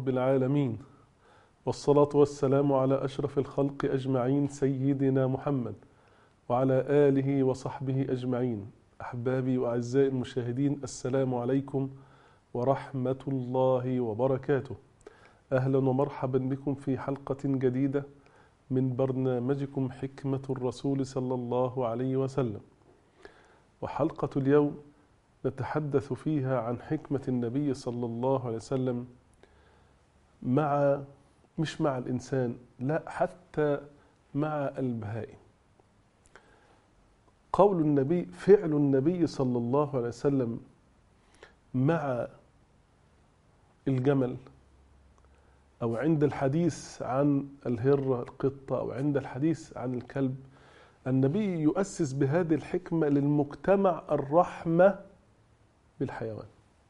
رب العالمين، والصلاة والسلام على أشرف الخلق أجمعين سيدنا محمد وعلى آله وصحبه أجمعين. أحبابي وأعزائي المشاهدين، السلام عليكم ورحمة الله وبركاته. أهلا ومرحبا بكم في حلقة جديدة من برنامجكم حكمة الرسول صلى الله عليه وسلم. وحلقة اليوم نتحدث فيها عن حكمة النبي صلى الله عليه وسلم مش مع الإنسان، لا، حتى مع البهائم. فعل النبي صلى الله عليه وسلم مع الجمل، أو عند الحديث عن الهرة القطة، أو عند الحديث عن الكلب، النبي يؤسس بهذه الحكمة للمجتمع الرحمة بالحيوان.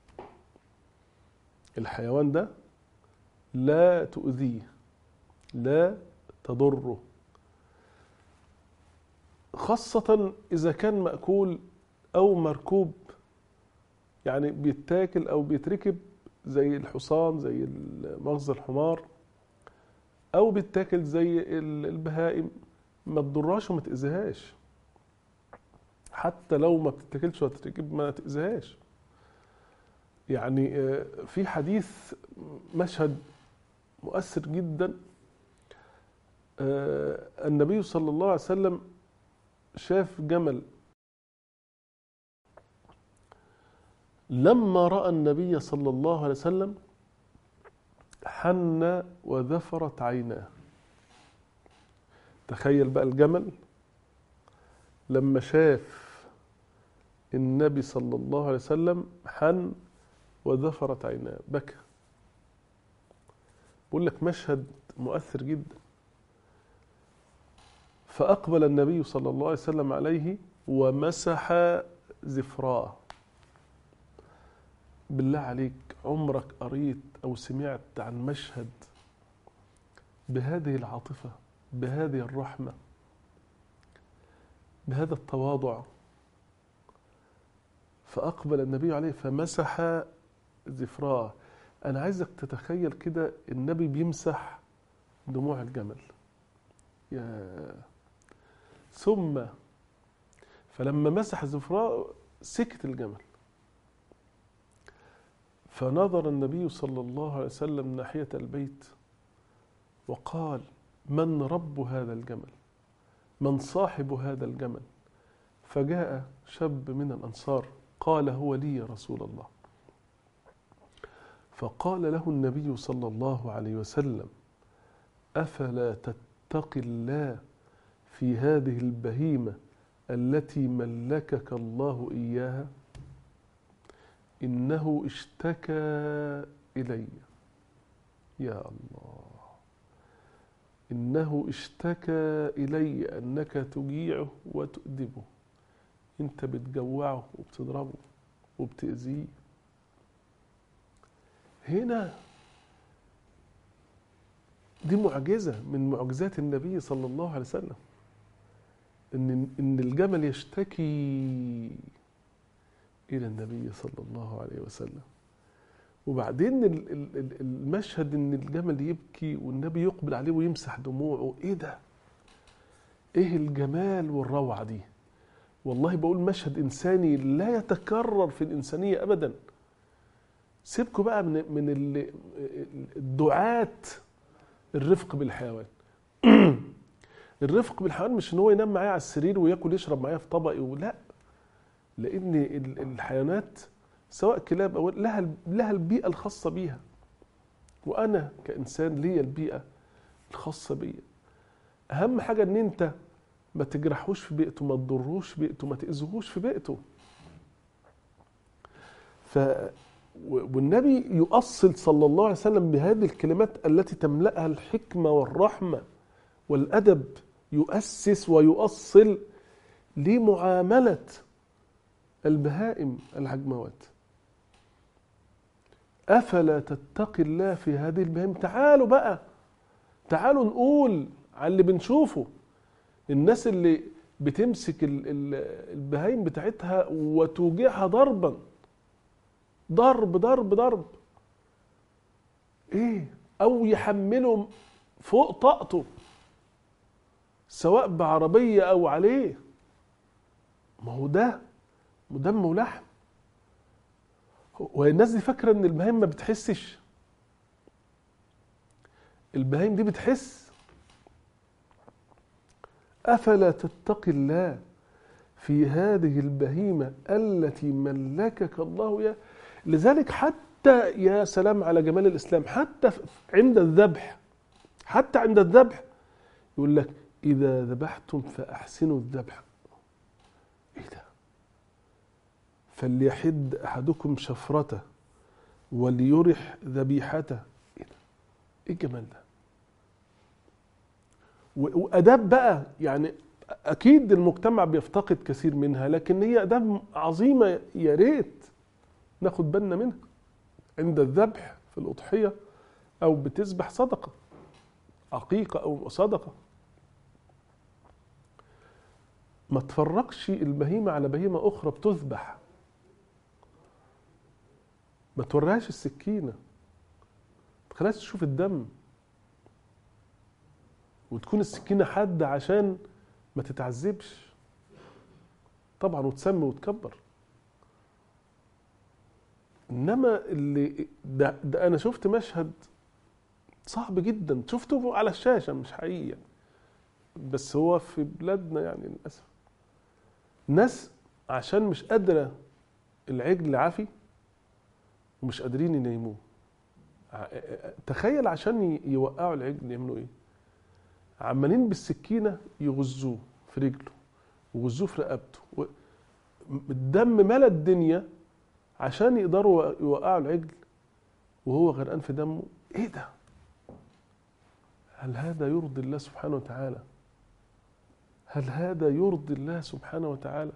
الحيوان ده لا تؤذيه، لا تضره، خاصة إذا كان مأكول أو مركوب، يعني بيتاكل أو بيتركب زي الحصان، زي مغز الحمار، أو بيتاكل زي البهائم، ما تضرهاش وما تأذيهاش. حتى لو ما بتتاكلش ولا تتركب ما تأذيهاش. يعني في حديث مشهد مؤثر جدا. النبي صلى الله عليه وسلم شاف جمل، لما رأى النبي صلى الله عليه وسلم حن وذفرت عيناه. تخيل بقى الجمل لما شاف النبي صلى الله عليه وسلم حن وذفرت عيناه، بكى. بقول لك مشهد مؤثر جدا. فأقبل النبي صلى الله عليه وسلم عليه ومسح ذفراه. بالله عليك، عمرك قريت أو سمعت عن مشهد بهذه العاطفة، بهذه الرحمة، بهذا التواضع؟ فأقبل النبي عليه فمسح ذفراه. أنا عايزك تتخيل كده النبي بيمسح دموع الجمل. ثم فلما مسح ذفراه سكت الجمل، فنظر النبي صلى الله عليه وسلم ناحية البيت وقال: من رب هذا الجمل؟ من صاحب هذا الجمل؟ فجاء شاب من الأنصار قال: هو لي يا رسول الله. فقال له النبي صلى الله عليه وسلم: أفلا تتقي الله في هذه البهيمة التي ملكك الله إياها؟ إنه اشتكى إلي. يا الله، إنه اشتكى إلي أنك تجيعه وتؤدبه. أنت بتجوعه وبتضربه وبتأذيه. هنا دي معجزة من معجزات النبي صلى الله عليه وسلم، إن الجمل يشتكي إلى النبي صلى الله عليه وسلم. وبعدين المشهد إن الجمل يبكي والنبي يقبل عليه ويمسح دموعه. إيه ده؟ إيه الجمال والروعة دي؟ والله بقول مشهد إنساني لا يتكرر في الإنسانية أبدا. سيبكوا بقى من الدعاة الرفق بالحيوان. الرفق بالحيوان مش إن هو ينام معايا على السرير وياكل يشرب معايا في طبقي، ولا، لأن الحيوانات سواء كلاب أو لها البيئة الخاصة بيها، وأنا كإنسان لي البيئة الخاصة بي. أهم حاجة إن أنت ما تجرحوش في بيئته، ما تضروش في بيئته، ما تأذوهوش في بيئته. والنبي يؤصل صلى الله عليه وسلم بهذه الكلمات التي تملأها الحكمة والرحمة والأدب، يؤسس ويؤصل لمعاملة البهائم العجموات. أفلا تتقي الله في هذه البهائم؟ تعالوا بقى، تعالوا نقول على اللي بنشوفه. الناس اللي بتمسك البهائم بتاعتها وتوجعها ضربا، ضرب ضرب ضرب. ايه، او يحمله فوق طاقته سواء بعربية او عليه. ما هو ده دم ولحم. والناس دي فاكرة ان البهايم ما بتحسش. البهايم دي بتحس. افلا تتقي الله في هذه البهيمة التي ملكك الله إياها. لذلك حتى يا سلام على جمال الإسلام، حتى عند الذبح، حتى عند الذبح يقول لك إذا ذبحتم فأحسنوا الذبح. إيه ده؟ فليحد أحدكم شفرته وليرح ذبيحته. إيه ده؟ إيه الجمال ده؟ وأداب بقى، يعني أكيد المجتمع بيفتقد كثير منها، لكن هي أداب عظيمة يا ريت ناخد بالنا منها. عند الذبح في الأضحية أو بتذبح صدقة، عقيقة أو صدقة، ما تفرقش البهيمة على بهيمة أخرى بتذبح. ما توريهاش السكينة، تخليهاش تشوف الدم، وتكون السكينة حادة عشان ما تتعذبش طبعا، وتسمي وتكبر. انما اللي ده انا شفت مشهد صعب جدا، شفته على الشاشة مش حقيقي يعني، بس هو في بلادنا يعني للأسف. ناس عشان مش قادرة العجل عافي ومش قادرين ينيموه. تخيل عشان يوقعوا العجل يعملوا ايه؟ عمالين بالسكينة يغزوه في رجله ويغزوه في رقبته، الدم ملا الدنيا عشان يقدروا يوقعوا العجل وهو غرقان في دمه. ايه ده؟ هل هذا يرضي الله سبحانه وتعالى؟ هل هذا يرضي الله سبحانه وتعالى؟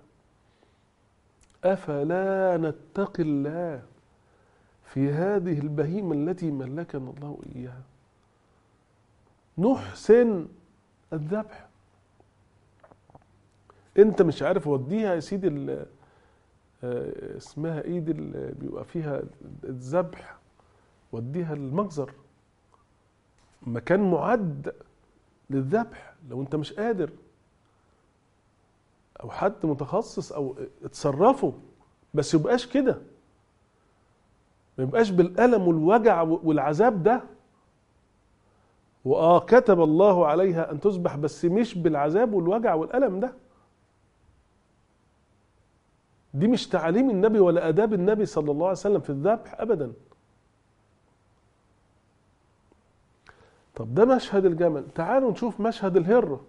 أفلا نتقي الله في هذه البهيمة التي ملكنا الله إياها؟ نحسن الذبح. انت مش عارف وديها يا سيدي اسمها ايه دي اللي بيبقى فيها الذبح، وديها المجزر، مكان معد للذبح لو انت مش قادر، او حد متخصص، او اتصرفوا، بس يبقاش كده، ما يبقاش بالألم والوجع والعذاب ده. كتب الله عليها أن تذبح، بس مش بالعذاب والوجع والألم ده. دي مش تعاليم النبي ولا آداب النبي صلى الله عليه وسلم في الذبح أبدا. طب ده مشهد الجمل، تعالوا نشوف مشهد الهرة.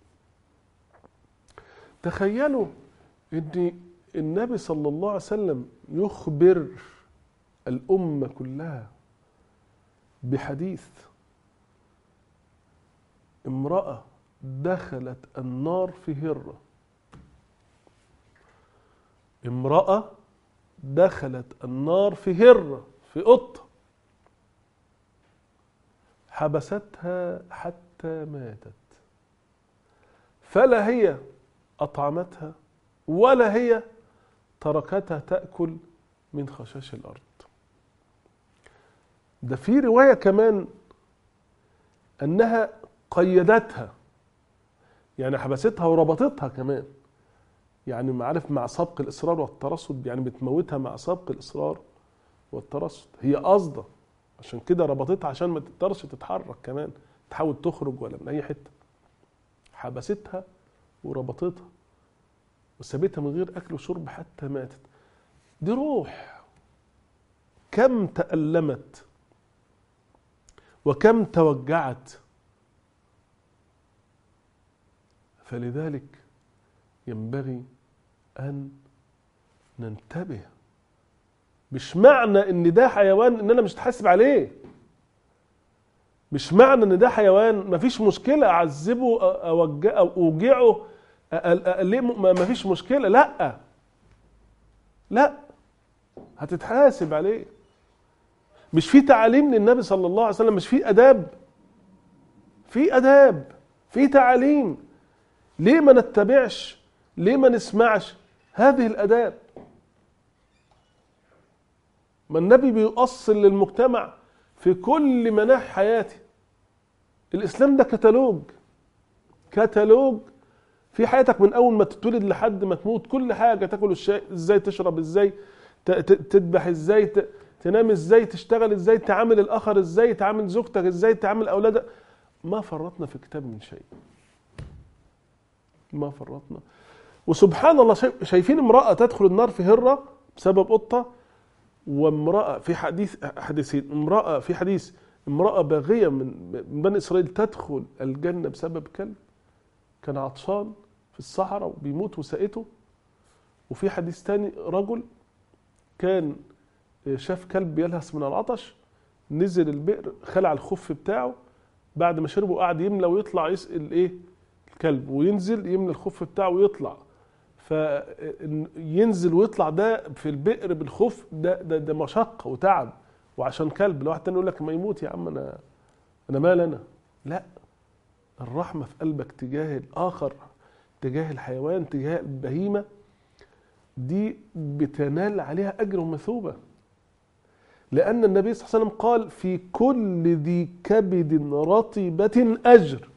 تخيلوا ان النبي صلى الله عليه وسلم يخبر الأمة كلها بحديث امرأة دخلت النار في هرة. امرأة دخلت النار في هرة، في قطة، حبستها حتى ماتت، فلا هي أطعمتها ولا هي تركتها تأكل من خشاش الأرض. ده في رواية كمان أنها قيدتها، يعني حبستها وربطتها كمان، يعني معرف مع سبق الإصرار والترصد، يعني بتموتها مع سبق الإصرار والترصد. هي قصده عشان كده ربطتها عشان ما تقدرش تتحرك كمان، تحاول تخرج ولا من أي حتة. حبستها وربطتها وسابتها من غير أكل وشرب حتى ماتت. دي روح كم تألمت وكم توجعت. فلذلك ينبغي أن ننتبه. مش معنى ان ده حيوان ان انا مش هتحاسب عليه، مش معنى ان ده حيوان مفيش مشكلة اعذبه اوجعه ليه مفيش مشكلة. لا لا، هتتحاسب عليه. مش في تعاليم للنبي صلى الله عليه وسلم، مش في اداب، في اداب، في تعاليم. ليه ما نتبعش؟ ليه ما نسمعش هذه الاداب؟ ما النبي بيؤصل للمجتمع في كل مناحي حياتي. الإسلام ده كتالوج في حياتك من أول ما تتولد لحد ما تموت. كل حاجة، تاكل ازاي، تشرب ازاي، تذبح ازاي، تنام ازاي، تشتغل ازاي، تعامل الآخر ازاي، تعامل زوجتك ازاي، تعامل أولادك. ما فرطنا في كتاب من شيء، ما فرطنا. وسبحان الله، شايفين امرأة تدخل النار في هرة بسبب قطة، وامرأة في حديثين، امرأة في حديث امرأة باغية من بني إسرائيل تدخل الجنة بسبب كلب كان عطشان في الصحراء وبيموت وسقته. وفي حديث تاني رجل كان شاف كلب يلهث من العطش، نزل البئر، خلع الخف بتاعه، بعد ما شربه قعد يملى ويطلع يسقي الكلب، وينزل يملى الخف بتاعه ويطلع. فينزل ويطلع ده في البئر بالخف ده مشقة وتعب، وعشان كلب. لو واحد تاني يقول لك ما يموت يا عم، انا مال انا. لا، الرحمة في قلبك تجاه الآخر، تجاه الحيوان، تجاه البهيمة، دي بتنال عليها أجر ومثوبة. لأن النبي صلى الله عليه وسلم قال في كل ذي كبد رطبة أجر.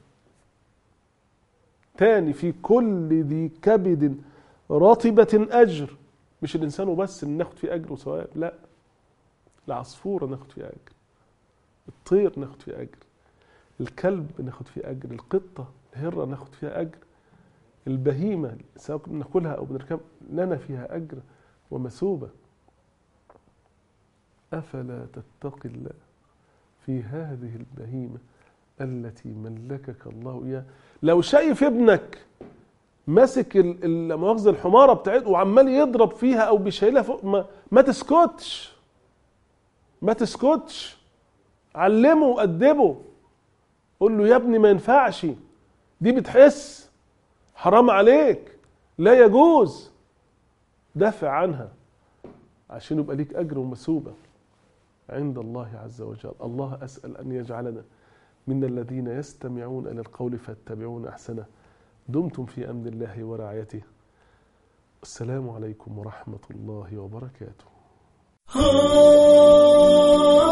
تاني، في كل ذي كبد رطبة أجر. مش الإنسان وبس اللي ناخد فيه أجر وثواب، لا، العصفورة ناخد فيه أجر، الطير ناخد فيه أجر، الكلب ناخد فيه أجر، القطة الهرة ناخد فيها أجر، البهيمة سواء بناكلها أو بنركب لنا فيها أجر ومثوبة. أفلا تتقي الله في هذه البهيمة التي ملكك الله إياها. لو شايف ابنك ماسك المؤاخذة الحمارة بتاعته وعمال يضرب فيها أو بيشيلها فوق، ما تسكتش، ما تسكتش، علمه وأدبه، قول له يا ابني ما ينفعش، دي بتحس، حرام عليك، لا يجوز، دافع عنها عشان يبقى ليك أجر ومثوبة عند الله عز وجل. الله أسأل أن يجعلنا من الذين يستمعون إلى القول فيتبعون أحسنه. دمتم في أمن الله ورعايته. السلام عليكم ورحمة الله وبركاته.